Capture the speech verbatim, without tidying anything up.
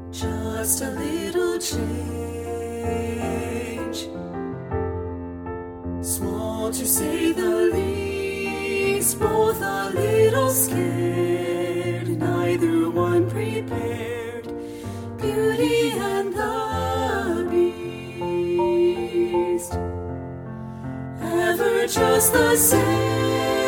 Just a little change, small to say the least, both a little scared, neither one prepared, Beauty and the Beast. Ever just the same,